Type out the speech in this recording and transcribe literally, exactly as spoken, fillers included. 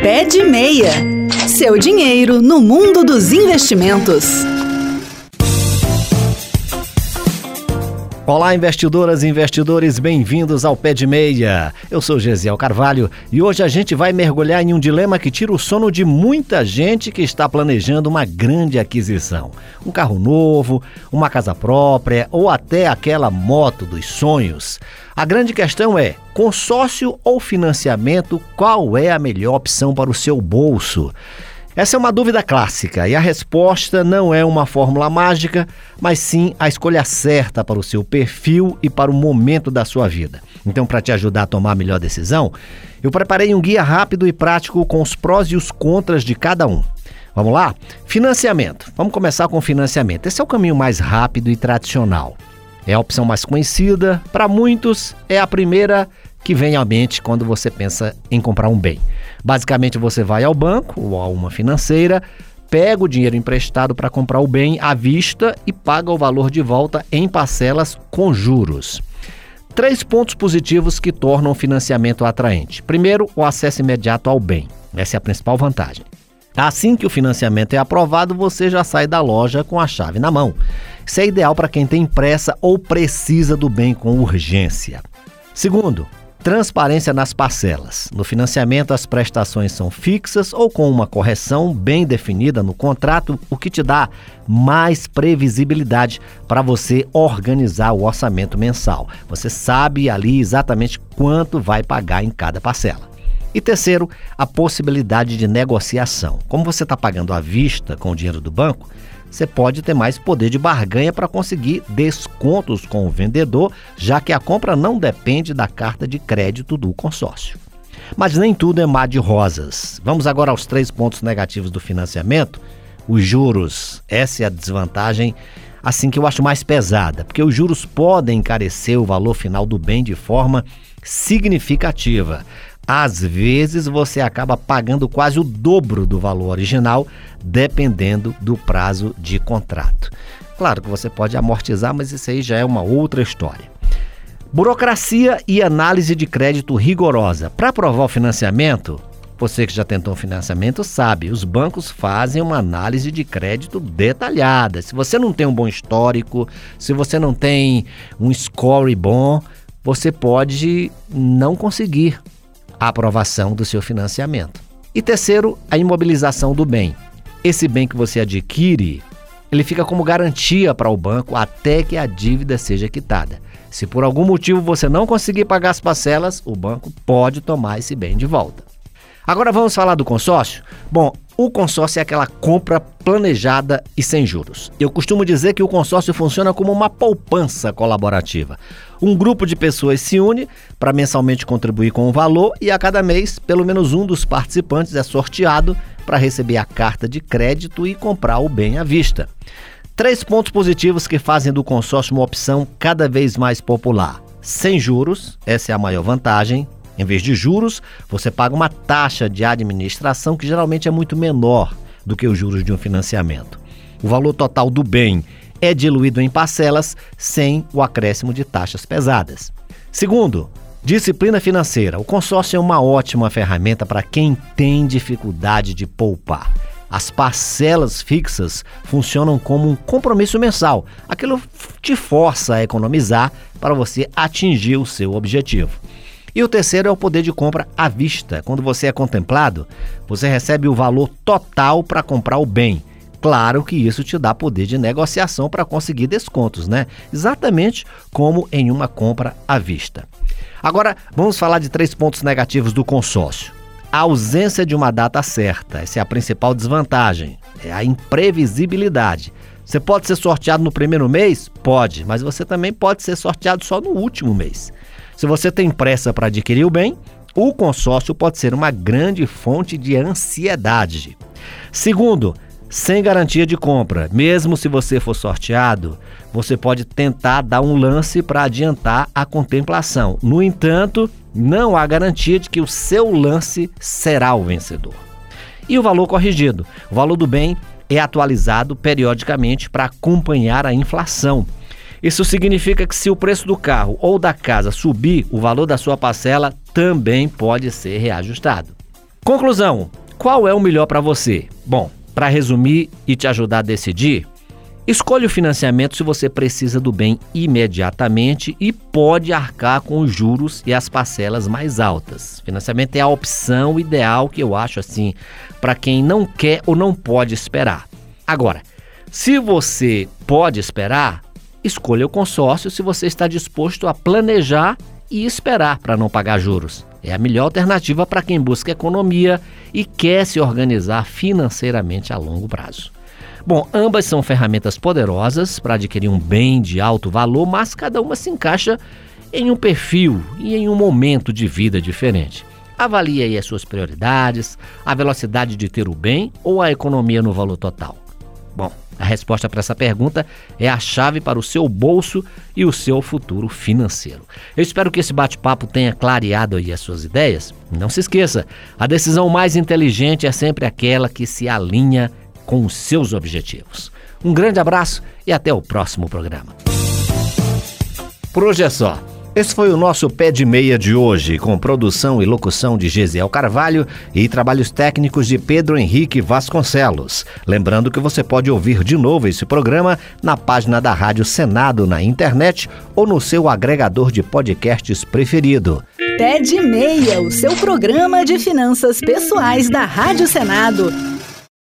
Pé de Meia. Seu dinheiro no mundo dos investimentos. Olá, investidoras e investidores, bem-vindos ao Pé de Meia. Eu sou Gesiel Carvalho e hoje a gente vai mergulhar em um dilema que tira o sono de muita gente que está planejando uma grande aquisição. Um carro novo, uma casa própria ou até aquela moto dos sonhos. A grande questão é, consórcio ou financiamento, qual é a melhor opção para o seu bolso? Essa é uma dúvida clássica e a resposta não é uma fórmula mágica, mas sim a escolha certa para o seu perfil e para o momento da sua vida. Então, para te ajudar a tomar a melhor decisão, eu preparei um guia rápido e prático com os prós e os contras de cada um. Vamos lá? Financiamento. Vamos começar com financiamento. Esse é o caminho mais rápido e tradicional. É a opção mais conhecida. Para muitos, é a primeira que vem à mente quando você pensa em comprar um bem. Basicamente, você vai ao banco ou a uma financeira, pega o dinheiro emprestado para comprar o bem à vista e paga o valor de volta em parcelas com juros. Três pontos positivos que tornam o financiamento atraente. Primeiro, o acesso imediato ao bem. Essa é a principal vantagem. Assim que o financiamento é aprovado, você já sai da loja com a chave na mão. Isso é ideal para quem tem pressa ou precisa do bem com urgência. Segundo, transparência nas parcelas. No financiamento, as prestações são fixas ou com uma correção bem definida no contrato, o que te dá mais previsibilidade para você organizar o orçamento mensal. Você sabe ali exatamente quanto vai pagar em cada parcela. E terceiro, a possibilidade de negociação. Como você está pagando à vista com o dinheiro do banco, você pode ter mais poder de barganha para conseguir descontos com o vendedor, já que a compra não depende da carta de crédito do consórcio. Mas nem tudo é mar de rosas. Vamos agora aos três pontos negativos do financiamento. Os juros. Essa é a desvantagem, assim que eu acho mais pesada, porque os juros podem encarecer o valor final do bem de forma significativa. Às vezes você acaba pagando quase o dobro do valor original, dependendo do prazo de contrato. Claro que você pode amortizar, mas isso aí já é uma outra história. Burocracia e análise de crédito rigorosa. Para aprovar o financiamento, você que já tentou um financiamento sabe, os bancos fazem uma análise de crédito detalhada. Se você não tem um bom histórico, se você não tem um score bom, você pode não conseguir a aprovação do seu financiamento. E terceiro, a imobilização do bem. Esse bem que você adquire, ele fica como garantia para o banco até que a dívida seja quitada. Se por algum motivo você não conseguir pagar as parcelas, o banco pode tomar esse bem de volta. Agora vamos falar do consórcio? Bom, o consórcio é aquela compra planejada e sem juros. Eu costumo dizer que o consórcio funciona como uma poupança colaborativa. Um grupo de pessoas se une para mensalmente contribuir com um valor e a cada mês, pelo menos um dos participantes é sorteado para receber a carta de crédito e comprar o bem à vista. Três pontos positivos que fazem do consórcio uma opção cada vez mais popular. Sem juros, essa é a maior vantagem. Em vez de juros, você paga uma taxa de administração que geralmente é muito menor do que os juros de um financiamento. O valor total do bem é diluído em parcelas sem o acréscimo de taxas pesadas. Segundo, disciplina financeira. O consórcio é uma ótima ferramenta para quem tem dificuldade de poupar. As parcelas fixas funcionam como um compromisso mensal. Aquilo te força a economizar para você atingir o seu objetivo. E o terceiro é o poder de compra à vista. Quando você é contemplado, você recebe o valor total para comprar o bem. Claro que isso te dá poder de negociação para conseguir descontos, né? Exatamente como em uma compra à vista. Agora, vamos falar de três pontos negativos do consórcio. A ausência de uma data certa, essa é a principal desvantagem, é a imprevisibilidade. Você pode ser sorteado no primeiro mês? Pode, mas você também pode ser sorteado só no último mês. Se você tem pressa para adquirir o bem, o consórcio pode ser uma grande fonte de ansiedade. Segundo, sem garantia de compra. Mesmo se você for sorteado, você pode tentar dar um lance para adiantar a contemplação. No entanto, não há garantia de que o seu lance será o vencedor. E o valor corrigido. O valor do bem é atualizado periodicamente para acompanhar a inflação. Isso significa que se o preço do carro ou da casa subir, o valor da sua parcela também pode ser reajustado. Conclusão, qual é o melhor para você? Bom, para resumir e te ajudar a decidir, escolha o financiamento se você precisa do bem imediatamente e pode arcar com os juros e as parcelas mais altas. Financiamento é a opção ideal que eu acho assim para quem não quer ou não pode esperar. Agora, se você pode esperar, escolha o consórcio se você está disposto a planejar e esperar para não pagar juros. É a melhor alternativa para quem busca economia e quer se organizar financeiramente a longo prazo. Bom, ambas são ferramentas poderosas para adquirir um bem de alto valor, mas cada uma se encaixa em um perfil e em um momento de vida diferente. Avalie aí as suas prioridades, a velocidade de ter o bem ou a economia no valor total. Bom, a resposta para essa pergunta é a chave para o seu bolso e o seu futuro financeiro. Eu espero que esse bate-papo tenha clareado aí as suas ideias. Não se esqueça, a decisão mais inteligente é sempre aquela que se alinha com os seus objetivos. Um grande abraço e até o próximo programa. Por hoje é só. Esse foi o nosso Pé de Meia de hoje, com produção e locução de Gesiel Carvalho e trabalhos técnicos de Pedro Henrique Vasconcelos. Lembrando que você pode ouvir de novo esse programa na página da Rádio Senado na internet ou no seu agregador de podcasts preferido. Pé de Meia, o seu programa de finanças pessoais da Rádio Senado.